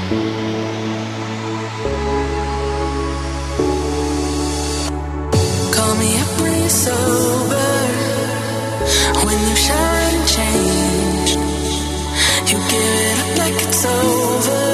Call me up when you're sober, when you shine and change. You give it up like it's over.